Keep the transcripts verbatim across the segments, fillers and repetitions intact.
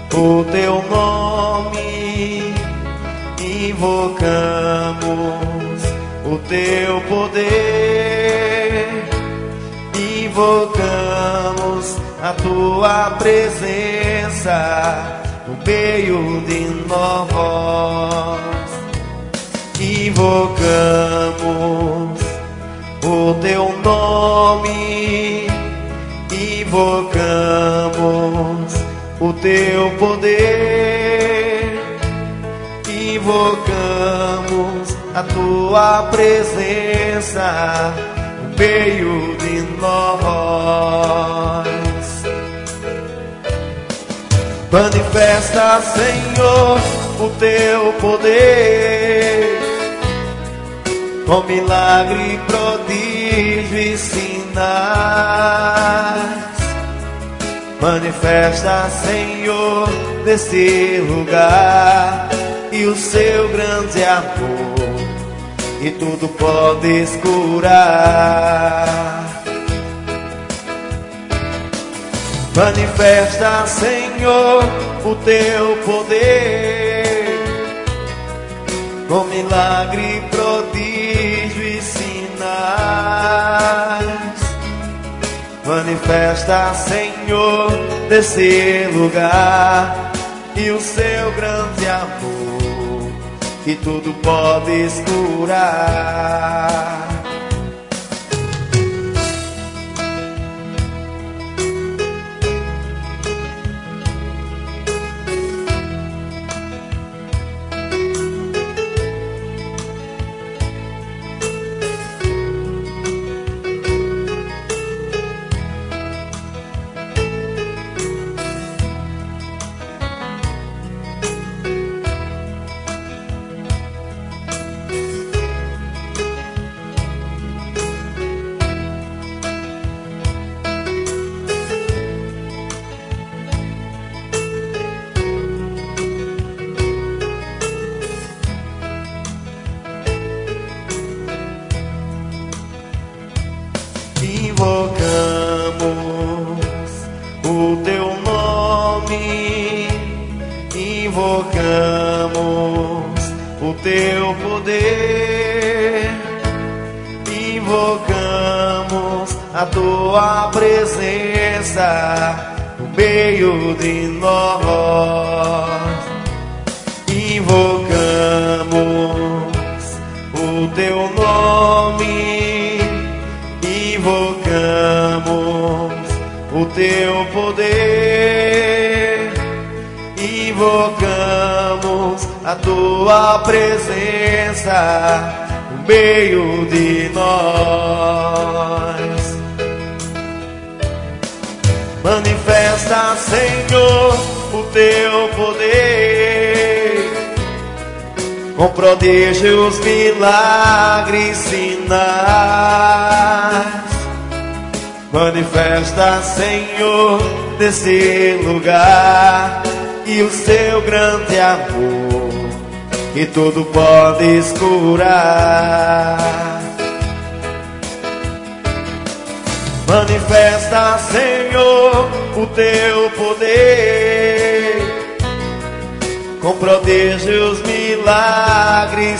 o teu nome, invocamos o teu poder, invocamos a tua presença no meio de nós. Invocamos o teu nome, invocamos o teu poder, invocamos a tua presença no meio de nós. Manifesta, Senhor, o teu poder, com milagre, prodígio e sinais. Manifesta, Senhor, nesse lugar, e o seu grande amor, e tudo podes curar. Manifesta, Senhor, o teu poder, com milagre, prodígio e sinais. Manifesta, Senhor, nesse lugar, e o seu grande amor, que tudo podes curar. Invocamos o teu nome, invocamos o teu poder, invocamos a tua presença no meio de nós. Invocamos o teu nome, invocamos o teu poder, invocamos a tua presença no meio de nós. Manifesta, Senhor, o teu poder, com prodígios, milagres, sinais. Manifesta, Senhor, nesse lugar, e o seu grande amor, que tudo podes curar. Manifesta, Senhor, o teu poder, com prodígios, milagres,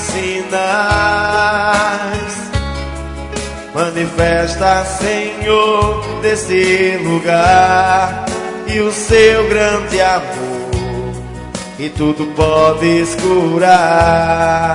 sinais. Manifesta, Senhor, nesse lugar, e o seu grande amor, e tudo podes curar.